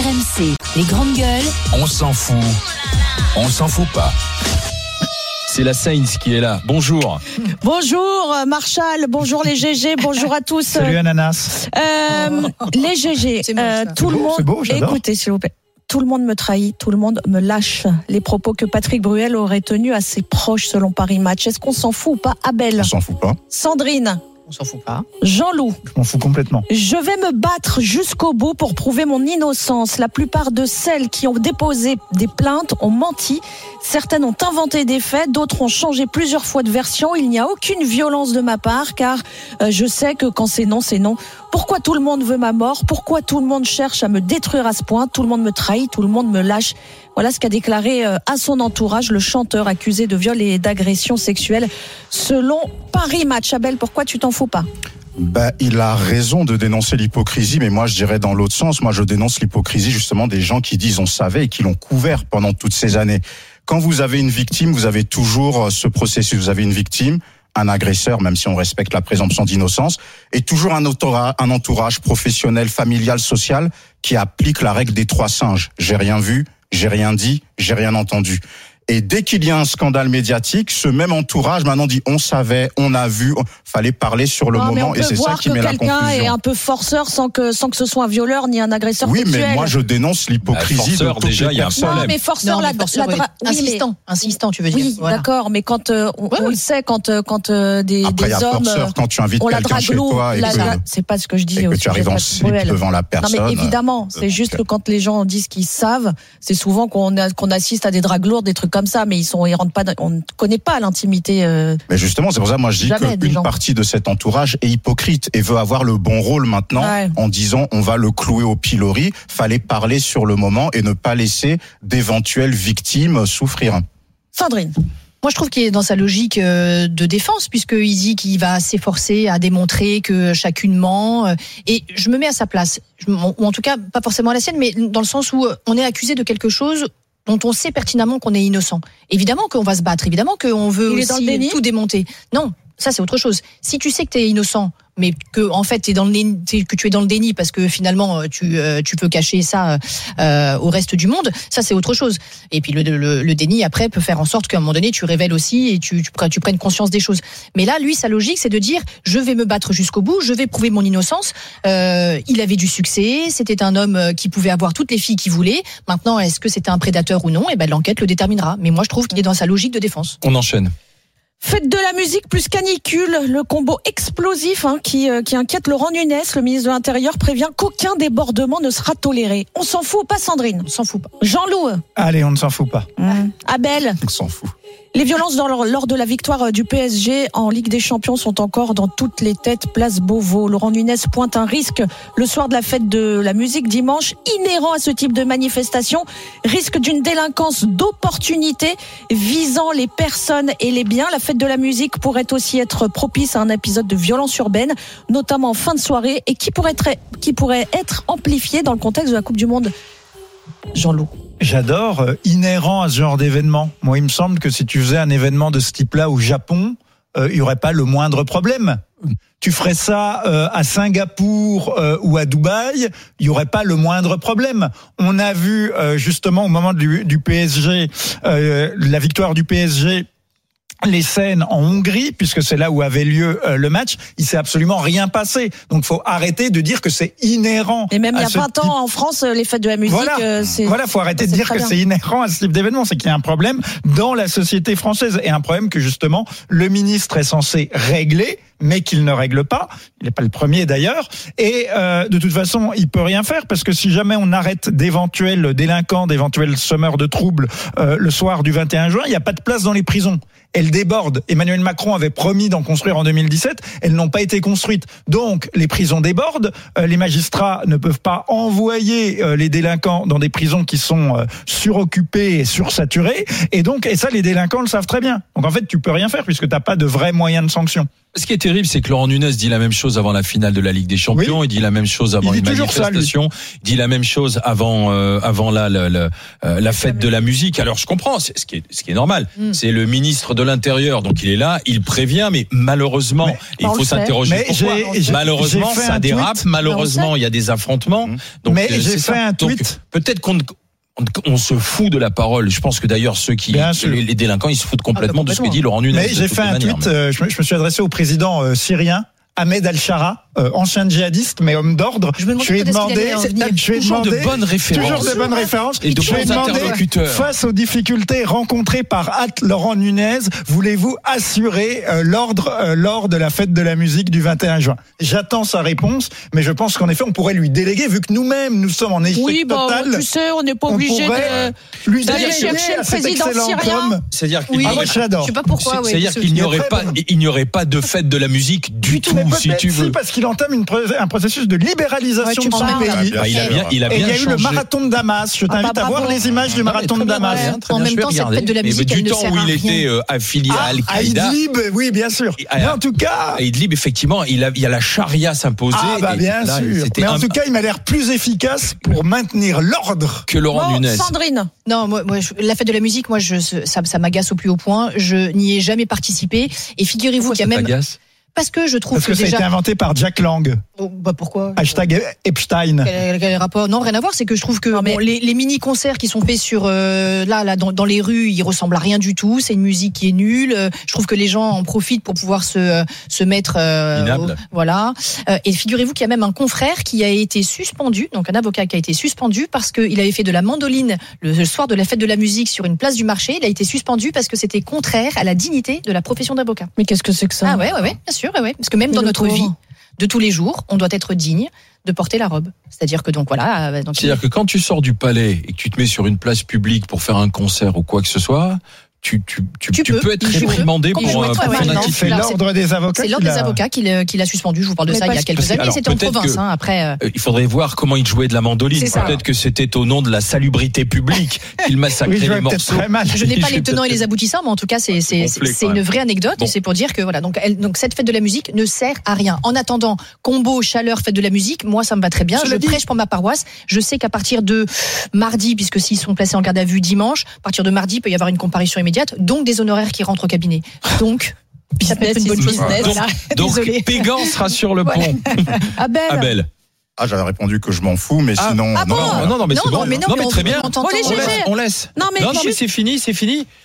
RMC, les grandes gueules. On s'en fout. On s'en fout pas. C'est la Sainz qui est là. Bonjour. Bonjour Marshall, bonjour les GG, bonjour à tous. Salut Ananas. Les GG, tout le monde. C'est beau, j'adore. Écoutez s'il vous plaît. Tout le monde me trahit, tout le monde me lâche. Les propos que Patrick Bruel aurait tenus à ses proches selon Paris Match. Est-ce qu'on s'en fout ou pas, Abel? On s'en fout pas. Sandrine? On s'en fout pas. Jean-Loup? Je m'en fous complètement. Je vais me battre jusqu'au bout pour prouver mon innocence. La plupart de celles qui ont déposé des plaintes ont menti. Certaines ont inventé des faits, d'autres ont changé plusieurs fois de version. Il n'y a aucune violence de ma part, car je sais que quand c'est non, c'est non. Pourquoi tout le monde veut ma mort? Pourquoi tout le monde cherche à me détruire à ce point? Tout le monde me trahit, tout le monde me lâche. Voilà ce qu'a déclaré à son entourage le chanteur accusé de viol et d'agression sexuelle selon Paris Match. Abel, pourquoi tu t'en fous pas? Il a raison de dénoncer l'hypocrisie, mais moi je dirais dans l'autre sens. Moi je dénonce l'hypocrisie justement des gens qui disent on savait et qui l'ont couvert pendant toutes ces années. Quand vous avez une victime, vous avez toujours ce processus. Vous avez une victime, un agresseur, même si on respecte la présomption d'innocence, et toujours un entourage professionnel, familial, social, qui applique la règle des 3 singes. J'ai rien vu, j'ai rien dit, j'ai rien entendu. Et dès qu'il y a un scandale médiatique, ce même entourage maintenant dit on savait, on a vu, fallait parler sur le moment, et c'est ça qui met la confusion. Quelqu'un est un peu forceur sans que ce soit un violeur ni un agresseur sexuel. Oui, mais moi je dénonce l'hypocrisie de toutes déjà, les il y a un personnes. problème. Non, mais forceur, Insistant, tu veux dire. Oui, voilà. d'accord, mais quand on le sait, quand des Après, il y a hommes, forceur quand tu invites on la quelqu'un chez drague toi et c'est pas ce que je dis. que au tu sujet arrives de en Patrick slip Bruel. devant la personne. Non, mais évidemment, c'est juste que quand les gens disent qu'ils savent, c'est souvent qu'on assiste à des dragues lourdes, des trucs comme ça, mais on ne connaît pas l'intimité. Mais justement, c'est pour ça, moi, je dis qu'une partie de cet entourage est hypocrite et veut avoir le bon rôle maintenant, en disant on va le clouer au pilori. Fallait parler sur le moment et ne pas laisser d'éventuelles victimes souffrir. Sandrine. Moi, je trouve qu'il est dans sa logique de défense, puisqu'il dit qu'il va s'efforcer à démontrer que chacune ment. Et je me mets à sa place, ou en tout cas, pas forcément à la sienne, mais dans le sens où on est accusé de quelque chose dont on sait pertinemment qu'on est innocent. Évidemment qu'on va se battre, évidemment qu'on veut aussi tout démonter. Non, ça c'est autre chose. Si tu sais que tu es innocent, mais que en fait que tu es dans le déni parce que finalement tu peux cacher ça au reste du monde, ça c'est autre chose. Et puis le déni après peut faire en sorte qu'à un moment donné tu révèles aussi et tu prennes conscience des choses. Mais là, lui, sa logique, c'est de dire je vais me battre jusqu'au bout, je vais prouver mon innocence. Il avait du succès, c'était un homme qui pouvait avoir toutes les filles qu'il voulait. Maintenant, est-ce que c'était un prédateur ou non? Et l'enquête le déterminera. Mais moi, je trouve qu'il est dans sa logique de défense. On enchaîne. Faites de la musique plus canicule, le combo explosif qui inquiète Laurent Nunez, le ministre de l'Intérieur, prévient qu'aucun débordement ne sera toléré. On s'en fout ou pas, Sandrine? On s'en fout pas. Jean-Loup? Allez, on ne s'en fout pas. Abel? On s'en fout. Les violences lors de la victoire du PSG en Ligue des Champions sont encore dans toutes les têtes, place Beauvau. Laurent Nunez pointe un risque le soir de la fête de la musique dimanche, inhérent à ce type de manifestation, risque d'une délinquance d'opportunité visant les personnes et les biens. La fête de la musique pourrait aussi être propice à un épisode de violence urbaine, notamment en fin de soirée, et qui pourrait être amplifié dans le contexte de la Coupe du Monde. Jean-Loup. J'adore, inhérent à ce genre d'événement. Moi, il me semble que si tu faisais un événement de ce type-là au Japon, il n'y aurait pas le moindre problème. Tu ferais ça à Singapour ou à Dubaï, il n'y aurait pas le moindre problème. On a vu justement au moment du PSG, la victoire du PSG, les scènes en Hongrie, puisque c'est là où avait lieu le match, il s'est absolument rien passé. Donc, faut arrêter de dire que c'est inhérent. Et même il y a 20 ans en France, les fêtes de la musique, faut arrêter de dire que c'est inhérent à ce type d'événement. C'est qu'il y a un problème dans la société française et un problème que justement le ministre est censé régler, mais qu'il ne règle pas. Il n'est pas le premier d'ailleurs. Et de toute façon, il peut rien faire parce que si jamais on arrête d'éventuels délinquants, d'éventuels semeurs de troubles le soir du 21 juin, il n'y a pas de place dans les prisons. Elles débordent. Emmanuel Macron avait promis d'en construire en 2017. Elles n'ont pas été construites. Donc, les prisons débordent. Les magistrats ne peuvent pas envoyer les délinquants dans des prisons qui sont suroccupées et sursaturées. Et ça, les délinquants le savent très bien. Donc, en fait, tu peux rien faire puisque t'as pas de vrais moyens de sanction. Ce qui est terrible, c'est que Laurent Nunez dit la même chose avant la finale de la Ligue des Champions. Oui. Il dit la même chose avant une manifestation. Il dit la même chose avant la fête de la musique. Alors je comprends, c'est ce qui est normal. C'est le ministre de l'Intérieur, donc il est là, il prévient, mais malheureusement, il faut s'interroger pourquoi. Malheureusement, ça dérape. Malheureusement, il y a des affrontements. Donc, mais j'ai fait un tweet. Donc, peut-être on se fout de la parole. Je pense que d'ailleurs les délinquants, ils se foutent complètement de ce que dit Laurent Nunez. Mais j'ai fait un tweet. Je me suis adressé au président syrien Ahmed Al-Shara, ancien djihadiste mais homme d'ordre. Je lui ai demandé toujours de bonnes références et de bons interlocuteurs. Face aux difficultés rencontrées par Laurent Nunez, voulez-vous assurer l'ordre lors de la fête de la musique du 21 juin? J'attends sa réponse, mais je pense qu'en effet on pourrait lui déléguer, vu que nous-mêmes nous sommes en échec total. Tu sais, on n'est pas obligé d'aller chercher le président syrien. C'est-à-dire qu'il je sais pas pourquoi. C'est-à-dire qu'il n'y aurait pas de fête de la musique du tout. Si tu veux. Parce qu'il entame un processus de libéralisation de son pays. Il a bien et il y a eu le marathon de Damas. Je t'invite à voir les images du marathon de Damas. En même temps, cette fête de la musique, elle ne sert à rien. Du temps où il était affilié à Al-Qaïda. À Idlib, oui, bien sûr. Mais en tout cas. À Idlib, effectivement, il y a la charia s'imposer. Bien sûr. Mais en tout cas, il m'a l'air plus efficace pour maintenir l'ordre que Laurent Nunez. Sandrine. Non, moi, la fête de la musique, ça m'agace au plus haut point. Je n'y ai jamais participé. Et figurez-vous qu'il y a même. Parce que je trouve que ça a été inventé par Jack Lang. Pourquoi? #Epstein. Quel rapport? Non, rien à voir. C'est que je trouve que les mini-concerts qui sont faits sur dans les rues, ils ressemblent à rien du tout. C'est une musique qui est nulle. Je trouve que les gens en profitent pour pouvoir se mettre. Voilà. Et figurez-vous qu'il y a même un confrère qui a été suspendu, donc un avocat qui a été suspendu parce qu'il avait fait de la mandoline le soir de la fête de la musique sur une place du marché. Il a été suspendu parce que c'était contraire à la dignité de la profession d'avocat. Mais qu'est-ce que c'est que ça? Ah ouais, bien sûr. Ouais. Parce que même dans notre vie de tous les jours, on doit être digne de porter la robe. C'est-à-dire que c'est-à-dire que quand tu sors du palais et que tu te mets sur une place publique pour faire un concert ou quoi que ce soit, tu peux être réprimandé pour ton attitude. C'est l'ordre des avocats. C'est l'ordre des avocats qui l'a suspendu. Je vous parle de ça il y a quelques années. C'était en province. Après, il faudrait voir comment il jouait de la mandoline. Peut-être que c'était au nom de la salubrité publique qu'il massacrait les morceaux. Je n'ai pas les tenants et les aboutissants, mais en tout cas, c'est une vraie anecdote. Et c'est pour dire que voilà. Donc cette fête de la musique ne sert à rien. En attendant, combo, chaleur, fête de la musique, moi ça me va très bien. Je prêche pour ma paroisse. Je sais qu'à partir de mardi, puisque s'ils sont placés en garde à vue dimanche, à partir de mardi, il peut y avoir une comparution immédiate, donc des honoraires qui rentrent au cabinet. Donc, ça peut être une bonne chose. Donc Pégan sera sur le pont. Abel. J'avais répondu que je m'en fous, mais sinon. Non, mais c'est bon. Mais très bien. On On laisse. Non, mais c'est fini.